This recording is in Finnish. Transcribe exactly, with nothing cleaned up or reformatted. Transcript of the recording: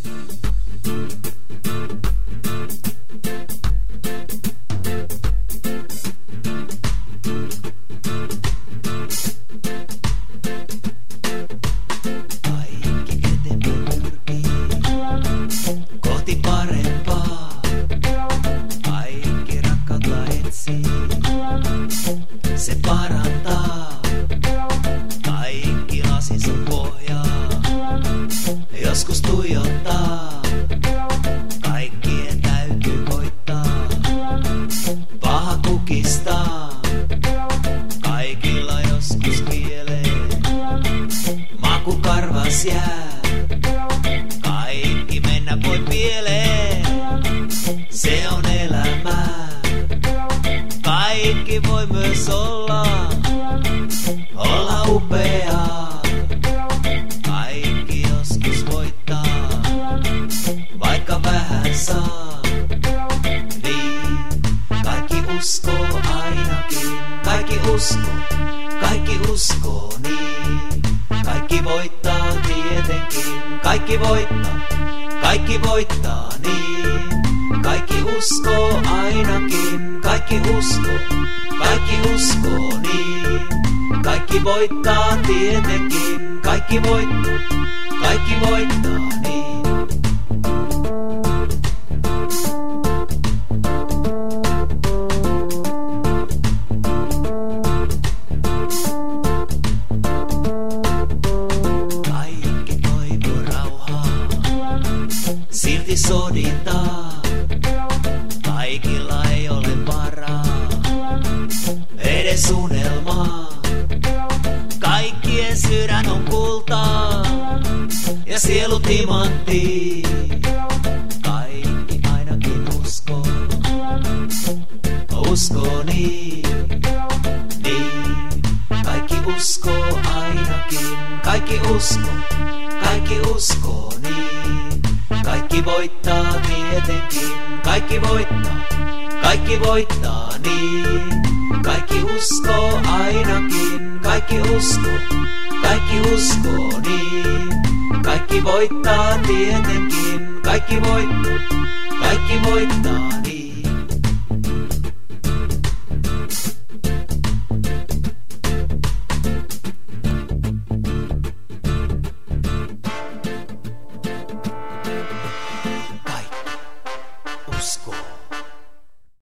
Se parantaa kaikki lasinsa pohjaa. Joskus tuijottaa, kaikkien täytyy koittaa. Paha kukistaa, kaikilla joskus kielee. Maku karvas jää, kaikki mennä voi pieleen. Se on elämää. Kaikki voi myös olla, olla upeaa. Kaikki joskus voittaa, vaikka vähän saa. Niin, kaikki uskoo ainakin. Kaikki uskoo, kaikki uskoo niin. Kaikki voittaa tietenkin. Kaikki voittaa, kaikki voittaa niin. Kaikki uskoo ainakin, kaikki uskoo, kaikki uskoo niin. Kaikki voittaa tietenkin, kaikki voittaa, kaikki voittaa niin. Kaikki toivoo rauhaa, silti soditaan. Kaikilla ei ole varaa, edes unelmaa. Kaikkien sydän on kultaa ja sielu timantti. Kaikki ainakin uskoo, uskoo niin, niin. Kaikki uskoo ainakin, kaikki uskoo, kaikki uskoo niin. Kaikki voittaa tietenkin, kaikki voittaa, kaikki voittaa niin. Kaikki uskoo ainakin, kaikki uskoo, kaikki uskoo niin. Kaikki voittaa tietenkin, kaikki voittaa, kaikki voittaa niin.